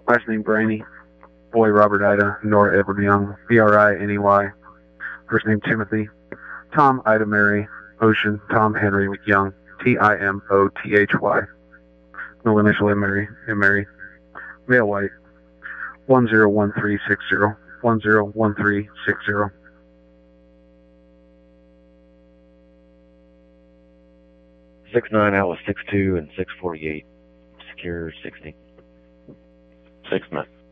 Last name Brainy. Boy Robert Ida, Nora Edward Young, Briney. First name Timothy. Tom Ida Mary, Ocean Tom Henry Young, Timothy. Middle initial M Mary. Male white. 101360. 101360. 6'9", Atlas 6'2", and 6'48". Secure 60. 6'9".